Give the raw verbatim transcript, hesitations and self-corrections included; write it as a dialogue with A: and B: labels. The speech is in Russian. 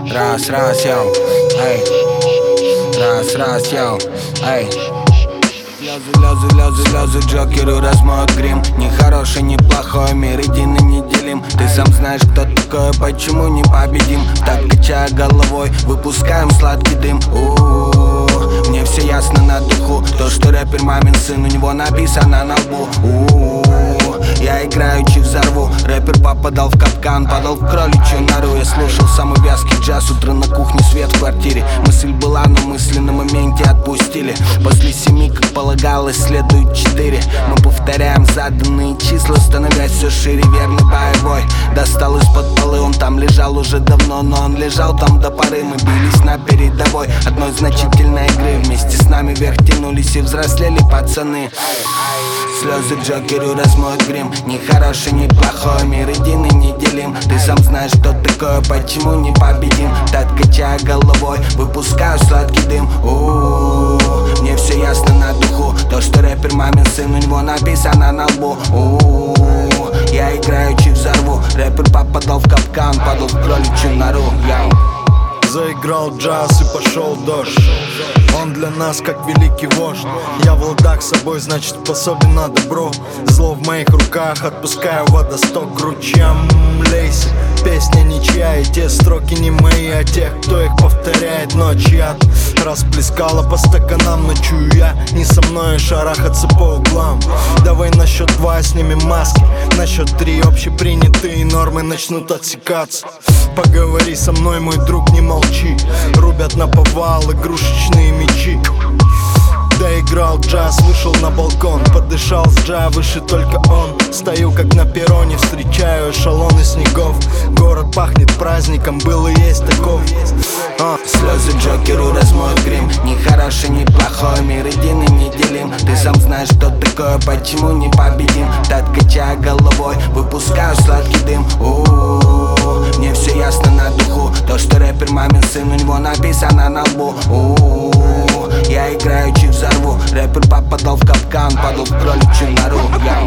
A: Раз, раз, йоу, эй. Раз, раз, йоу, эй. Слезы, слезы, слезы, слезы, Джокеру размоют грим. Ни хороший, ни плохой, мир един и неделим. Ты сам знаешь, кто такой, почему не победим. Так качая головой, выпускаем сладкий дым. У-у-у, мне все ясно на духу. То, что рэпер мамин сын, у него написано на лбу. У-у-у, я играючи взорву. Рэпер попадал в капкан, падал в кроличью нору. Я слушал самый вязкий джаз, утро на кухне, свет в квартире. Мысль была, но мысли на моменте отпустили. После семи, как полагалось, следует четыре. Мы повторяем заданные числа, становясь все шире. Верный боевой достал из-под полы, он там лежал уже давно, но он лежал там до поры. Мы бились на передовой одной значительной игры. Вместе с нами вверх тянулись и взрослели пацаны. Слезы Джокеру размоют грим. Ни хороший, ни плохой, мир един и неделим. Ты сам знаешь, что такое, почему не победим. Так качая головой, выпускаю сладкий дым. У-у-у, мне все ясно на духу. То, что рэпер мамин сын, у него написано на лбу. У-у-у, я играючи взорву. Рэпер попадал в капкан, падал в кроличью нору. Яу.
B: Заиграл джаз и пошел дождь. Он для нас как великий вождь. Я в ладах с собой, значит способен на добро. Зло в моих руках, отпускаю водосток к ручьям. Лейся, песня ничья, и те строки не мои, а тех, кто их повторяет. Ночь яд расплескала по стаканам, ночую я. Не со мной шарахаться по углам. Давай на счет два снимем маски. На счет три общепринятые нормы начнут отсекаться. Поговори со мной, мой друг, не молчи. Рубят на повал игрушечные мечи. Доиграл джаз, вышел на балкон. Подышал с джа, выше только он. Стою как на перроне, встречаю эшелоны снегов. Город пахнет праздником, был и есть таков. а.
A: Слезы Джокеру размоют грим. Ни хороший, ни плохой, мир един и неделим. Ты сам знаешь, что такое, почему не победим. Так качая головой, выпускаю сладкий дым. У-у-у, мне все ясно на духу. То, что рэпер мамин сын, у него написано на лбу. У-у-у, я играючи взорву. Рэпер попадал в капкан, падал в кроличью нору. Я